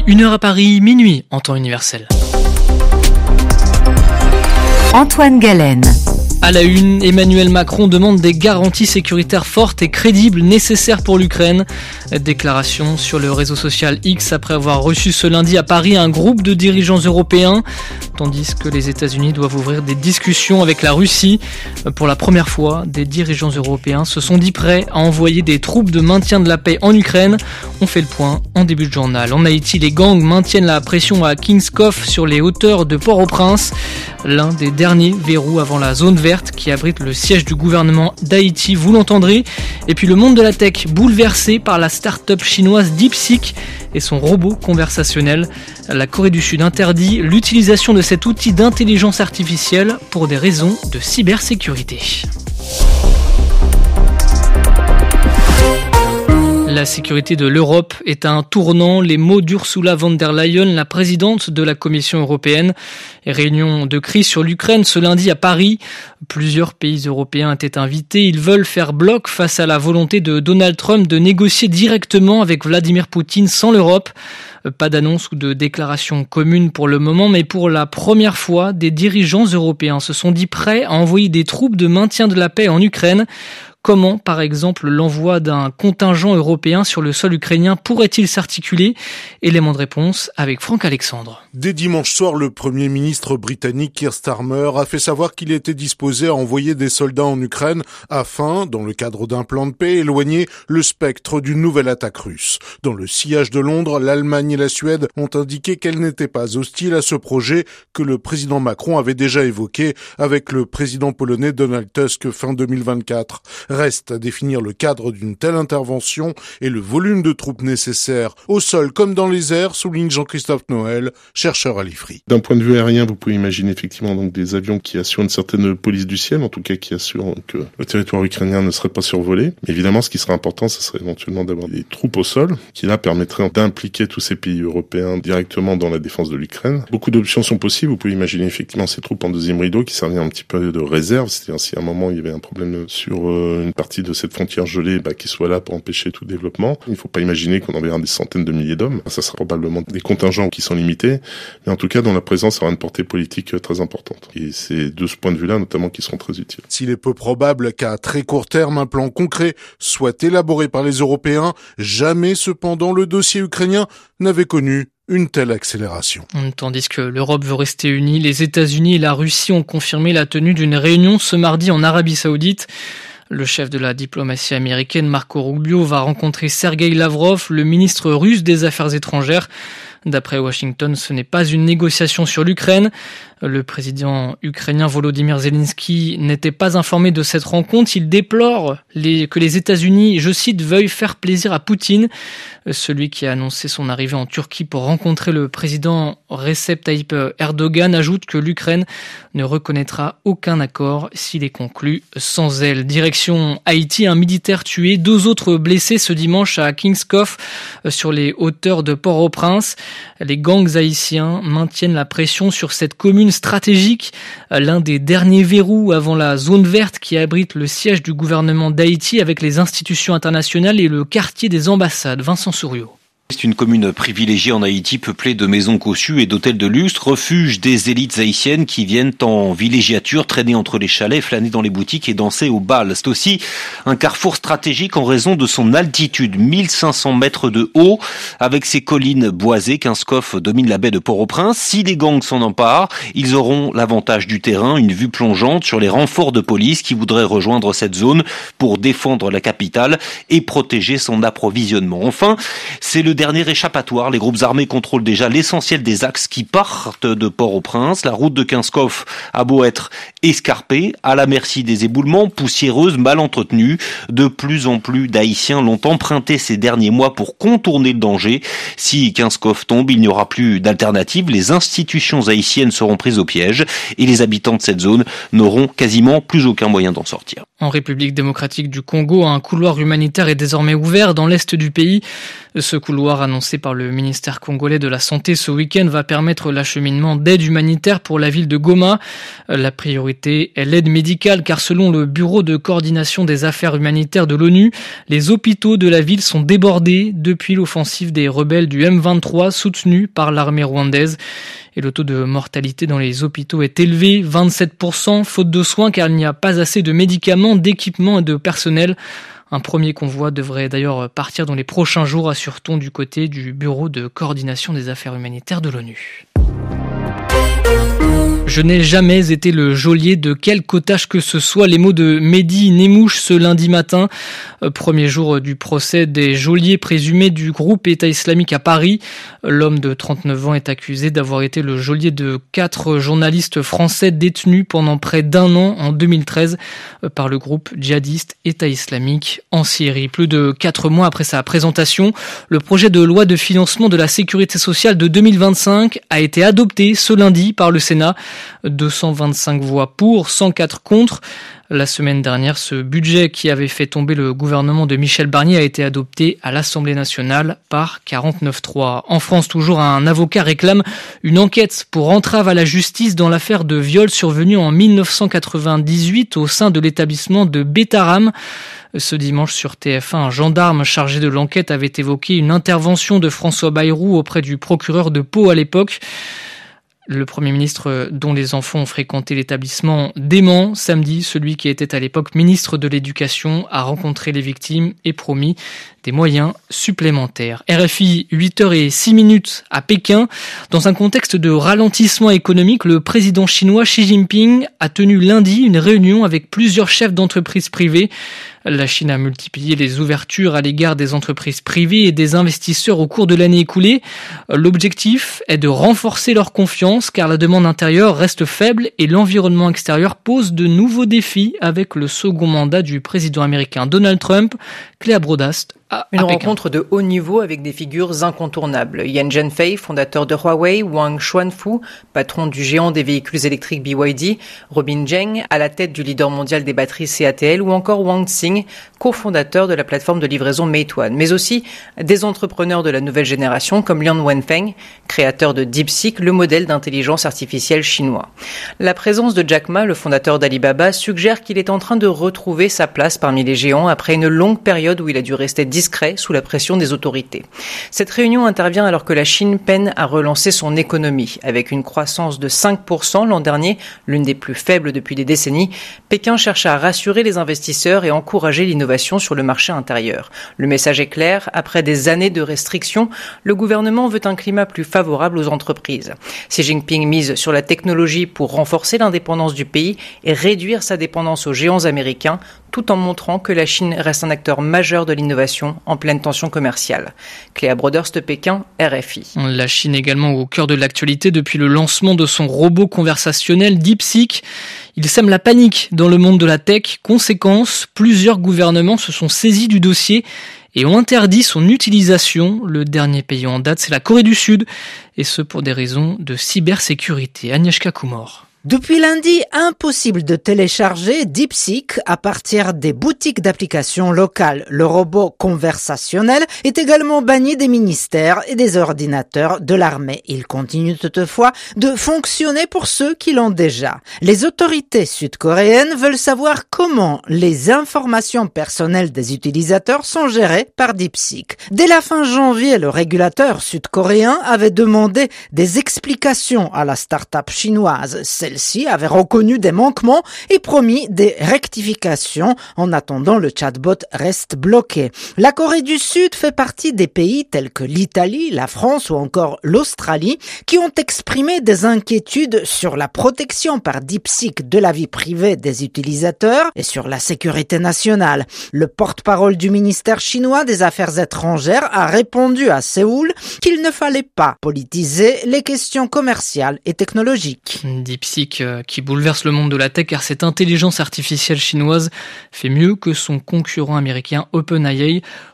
1h à Paris, minuit en temps universel. Antoine Galen. À la une, Emmanuel Macron demande des garanties sécuritaires fortes et crédibles nécessaires pour l'Ukraine. Déclaration sur le réseau social X après avoir reçu ce lundi à Paris un groupe de dirigeants européens, tandis que les États-Unis doivent ouvrir des discussions avec la Russie. Pour la première fois, des dirigeants européens se sont dit prêts à envoyer des troupes de maintien de la paix en Ukraine. On fait le point en début de journal. En Haïti, les gangs maintiennent la pression à King's-Cove sur les hauteurs de Port-au-Prince, l'un des derniers verrous avant la zone verte qui abrite le siège du gouvernement d'Haïti, vous l'entendrez. Et puis le monde de la tech bouleversé par la start-up chinoise DeepSeek et son robot conversationnel. La Corée du Sud interdit l'utilisation de cet outil d'intelligence artificielle pour des raisons de cybersécurité. La sécurité de l'Europe est à un tournant. Les mots d'Ursula von der Leyen, la présidente de la Commission européenne. Réunion de crise sur l'Ukraine ce lundi à Paris. Plusieurs pays européens étaient invités. Ils veulent faire bloc face à la volonté de Donald Trump de négocier directement avec Vladimir Poutine sans l'Europe. Pas d'annonce ou de déclaration commune pour le moment, mais pour la première fois, des dirigeants européens se sont dit prêts à envoyer des troupes de maintien de la paix en Ukraine. Comment, par exemple, l'envoi d'un contingent européen sur le sol ukrainien pourrait-il s'articuler ? Élément de réponse avec Franck Alexandre. Dès dimanche soir, le Premier ministre britannique Keir Starmer a fait savoir qu'il était disposé à envoyer des soldats en Ukraine afin, dans le cadre d'un plan de paix, éloigner le spectre d'une nouvelle attaque russe. Dans le sillage de Londres, l'Allemagne et la Suède ont indiqué qu'elles n'étaient pas hostiles à ce projet que le président Macron avait déjà évoqué avec le président polonais Donald Tusk fin 2024. Reste à définir le cadre d'une telle intervention et le volume de troupes nécessaires, au sol comme dans les airs, souligne Jean-Christophe Noël, chercheur à l'IFRI. D'un point de vue aérien, vous pouvez imaginer effectivement donc des avions qui assurent une certaine police du ciel, en tout cas qui assurent que le territoire ukrainien ne serait pas survolé. Mais évidemment, ce qui serait important, ce serait éventuellement d'avoir des troupes au sol, qui là permettraient d'impliquer tous ces pays européens directement dans la défense de l'Ukraine. Beaucoup d'options sont possibles. Vous pouvez imaginer effectivement ces troupes en deuxième rideau qui serviraient un petit peu de réserve, c'est-à-dire si à un moment il y avait un problème sur une partie de cette frontière gelée qui soit là pour empêcher tout développement. Il ne faut pas imaginer qu'on enverra des centaines de milliers d'hommes. Ça sera probablement des contingents qui sont limités, mais en tout cas dont la présence aura une portée politique très importante. Et c'est de ce point de vue-là notamment qui seront très utiles. S'il est peu probable qu'à très court terme un plan concret soit élaboré par les Européens, jamais cependant le dossier ukrainien n'avait connu une telle accélération. Tandis que l'Europe veut rester unie, les États-Unis et la Russie ont confirmé la tenue d'une réunion ce mardi en Arabie Saoudite. Le chef de la diplomatie américaine, Marco Rubio, va rencontrer Sergueï Lavrov, le ministre russe des Affaires étrangères. D'après Washington, ce n'est pas une négociation sur l'Ukraine. Le président ukrainien Volodymyr Zelensky n'était pas informé de cette rencontre. Il déplore que les États-Unis, je cite, veuillent faire plaisir à Poutine, celui qui a annoncé son arrivée en Turquie pour rencontrer le président Recep Tayyip Erdogan, ajoute que l'Ukraine ne reconnaîtra aucun accord s'il est conclu sans elle. Direction Haïti, un militaire tué, 2 autres blessés ce dimanche à King's-Cove sur les hauteurs de Port-au-Prince. Les gangs haïtiens maintiennent la pression sur cette commune stratégique, l'un des derniers verrous avant la zone verte qui abrite le siège du gouvernement d'Haïti avec les institutions internationales et le quartier des ambassades. Vincent Souriau. C'est une commune privilégiée en Haïti, peuplée de maisons cossues et d'hôtels de luxe, refuge des élites haïtiennes qui viennent en villégiature, traîner entre les chalets, flâner dans les boutiques et danser au bal. C'est aussi un carrefour stratégique en raison de son altitude, 1500 mètres de haut, avec ses collines boisées. King's-Cove domine la baie de Port-au-Prince. Si les gangs s'en emparent, ils auront l'avantage du terrain, une vue plongeante sur les renforts de police qui voudraient rejoindre cette zone pour défendre la capitale et protéger son approvisionnement. Enfin, c'est le dernier échappatoire. Les groupes armés contrôlent déjà l'essentiel des axes qui partent de Port-au-Prince. La route de King's-Cove a beau être escarpée, à la merci des éboulements, poussiéreuse, mal entretenue. De plus en plus d'Haïtiens l'ont emprunté ces derniers mois pour contourner le danger. Si King's-Cove tombe, il n'y aura plus d'alternative. Les institutions haïtiennes seront prises au piège et les habitants de cette zone n'auront quasiment plus aucun moyen d'en sortir. En République démocratique du Congo, un couloir humanitaire est désormais ouvert dans l'est du pays. Ce couloir annoncé par le ministère congolais de la Santé ce week-end va permettre l'acheminement d'aide humanitaire pour la ville de Goma. La priorité priorité est l'aide médicale car selon le Bureau de coordination des affaires humanitaires de l'ONU, les hôpitaux de la ville sont débordés depuis l'offensive des rebelles du M23 soutenue par l'armée rwandaise. Et le taux de mortalité dans les hôpitaux est élevé, 27%, faute de soins car il n'y a pas assez de médicaments, d'équipements et de personnel. Un premier convoi devrait d'ailleurs partir dans les prochains jours, assure-t-on du côté du Bureau de coordination des affaires humanitaires de l'ONU. Je n'ai jamais été le geôlier de quelque otage que ce soit. Les mots de Mehdi Nemmouche ce lundi matin, premier jour du procès des geôliers présumés du groupe État islamique à Paris. L'homme de 39 ans est accusé d'avoir été le geôlier de 4 journalistes français détenus pendant près d'1 an en 2013 par le groupe djihadiste État islamique en Syrie. Plus de 4 mois après sa présentation, le projet de loi de financement de la sécurité sociale de 2025 a été adopté ce lundi par le Sénat. 225 voix pour, 104 contre. La semaine dernière, ce budget qui avait fait tomber le gouvernement de Michel Barnier a été adopté à l'Assemblée nationale par 49-3. En France, toujours, un avocat réclame une enquête pour entrave à la justice dans l'affaire de viol survenue en 1998 au sein de l'établissement de Bétaram. Ce dimanche sur TF1, un gendarme chargé de l'enquête avait évoqué une intervention de François Bayrou auprès du procureur de Pau à l'époque. Le Premier ministre dont les enfants ont fréquenté l'établissement dément. Samedi, celui qui était à l'époque ministre de l'Éducation a rencontré les victimes et promis des moyens supplémentaires. RFI, 8h06 à Pékin. Dans un contexte de ralentissement économique, le président chinois Xi Jinping a tenu lundi une réunion avec plusieurs chefs d'entreprises privées. La Chine a multiplié les ouvertures à l'égard des entreprises privées et des investisseurs au cours de l'année écoulée. L'objectif est de renforcer leur confiance car la demande intérieure reste faible et l'environnement extérieur pose de nouveaux défis avec le second mandat du président américain Donald Trump. Cléa Brodast. Une rencontre de haut niveau avec des figures incontournables. Yan Zhenfei, fondateur de Huawei, Wang Xuanfu, patron du géant des véhicules électriques BYD, Robin Zheng, à la tête du leader mondial des batteries CATL, ou encore Wang Xing, cofondateur de la plateforme de livraison Meituan, mais aussi des entrepreneurs de la nouvelle génération comme Lian Wenfeng, créateur de DeepSeek, le modèle d'intelligence artificielle chinois. La présence de Jack Ma, le fondateur d'Alibaba, suggère qu'il est en train de retrouver sa place parmi les géants après une longue période où il a dû rester discret sous la pression des autorités. Cette réunion intervient alors que la Chine peine à relancer son économie. Avec une croissance de 5% l'an dernier, l'une des plus faibles depuis des décennies, Pékin cherche à rassurer les investisseurs et encourager l'innovation sur le marché intérieur. Le message est clair, après des années de restrictions, le gouvernement veut un climat plus favorable aux entreprises. Xi Jinping mise sur la technologie pour renforcer l'indépendance du pays et réduire sa dépendance aux géants américains, tout en montrant que la Chine reste un acteur majeur de l'innovation en pleine tension commerciale. Cléa Broderst, Pékin, RFI. La Chine également au cœur de l'actualité depuis le lancement de son robot conversationnel DeepSeek. Il sème la panique dans le monde de la tech. Conséquence, plusieurs gouvernements se sont saisis du dossier et ont interdit son utilisation. Le dernier pays en date, c'est la Corée du Sud, et ce pour des raisons de cybersécurité. Agnieszka Kumor. Depuis lundi, impossible de télécharger DeepSeek à partir des boutiques d'applications locales. Le robot conversationnel est également banni des ministères et des ordinateurs de l'armée. Il continue toutefois de fonctionner pour ceux qui l'ont déjà. Les autorités sud-coréennes veulent savoir comment les informations personnelles des utilisateurs sont gérées par DeepSeek. Dès la fin janvier, le régulateur sud-coréen avait demandé des explications à la start-up chinoise. Celle-ci avait reconnu des manquements et promis des rectifications. En attendant, le chatbot reste bloqué. La Corée du Sud fait partie des pays tels que l'Italie, la France ou encore l'Australie qui ont exprimé des inquiétudes sur la protection par DeepSeek de la vie privée des utilisateurs et sur la sécurité nationale. Le porte-parole du ministère chinois des Affaires étrangères a répondu à Séoul qu'il ne fallait pas politiser les questions commerciales et technologiques. DeepSeek qui bouleverse le monde de la tech car cette intelligence artificielle chinoise fait mieux que son concurrent américain OpenAI.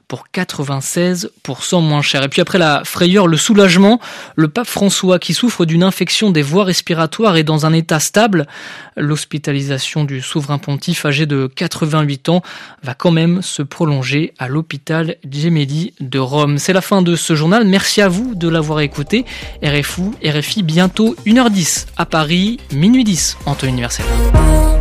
pour 96% moins cher. Et puis après la frayeur, le soulagement, le pape François qui souffre d'une infection des voies respiratoires est dans un état stable. L'hospitalisation du souverain pontife âgé de 88 ans va quand même se prolonger à l'hôpital Gemelli de Rome. C'est la fin de ce journal. Merci à vous de l'avoir écouté. RFI bientôt 1h10 à Paris, minuit 10 en temps universel.